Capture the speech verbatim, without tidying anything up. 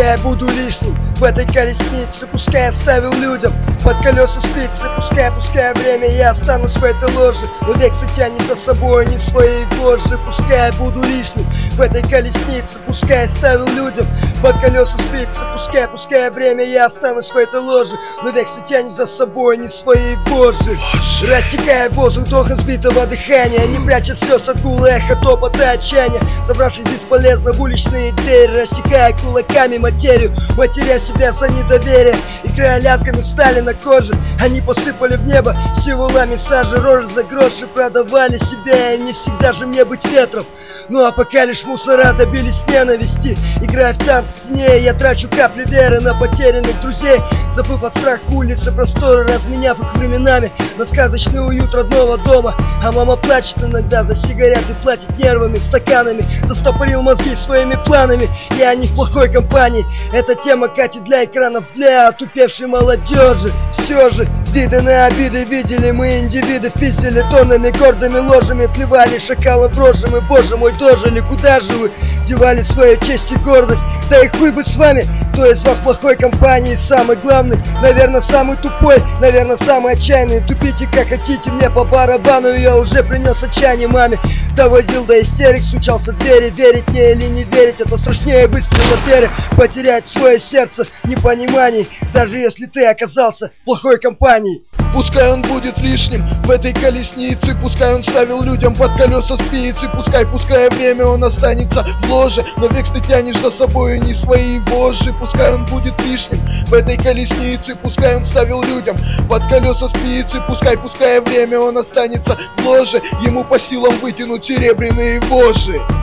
Пускай я буду лишним в этой колеснице, пускай оставил людям под колеса спицы. Пускай, пускай время я останусь в этой ложе, но век затянет за собой не своей вожжи. Пускай я буду лишним в этой колеснице, пускай оставил людям под колеса спицы. Пускай, пускай время я останусь в этой ложе, но век затянет за собой не своей вожжи. Рассекая воздух вдохом сбитого дыхания, не пряча слез от гула, эхо, топота, отчаяния. Забравшись бесполезно в уличные двери, рассекая кулаками материю, матеря себя за недоверие. И края лязгами стали на коже, они посыпали в небо символами сажи, рожи за гроши продавали себя. И не всегда же мне быть ветром, ну а пока лишь мусора добились ненависти. Играя в танц теней, я трачу капли веры на потерянных друзей, забыв от страха улицы просторы, разменяв их временами на сказочный уют родного дома. А мама плачет иногда за сигареты, платит нервами, стаканами, застопорил мозги своими планами. Я не в плохой компании, эта тема катит для экранов, для отупевшей молодежи. Все же виды на обиды видели мы индивиды, вписали тоннами, гордыми ложами, плевали шакалы в рожи. Мы, боже мой, дожили, куда же вы девали свою честь и гордость? Да и хуй бы с вами, кто из вас плохой компании самый главный, наверное, самый тупой, наверное, самый отчаянный. Тупите как хотите, мне по барабану, я уже принес отчаяние маме, доводил до истерик, стучался в двери. Верить мне или не верить, это страшнее выстрела в вере, потерять свое сердце в непонимании, даже если ты оказался плохой компанией. Пускай он будет лишним в этой колеснице, пускай он ставил людям под колеса спицы. Пускай, пускай время он останется в ложе, но век ты тянешь за собой не свои вожжи. Пускай он будет лишним в этой колеснице, пускай он ставил людям под колеса спицы. Пускай, пускай время он останется в ложе, ему по силам вытянуть серебряные вожжи.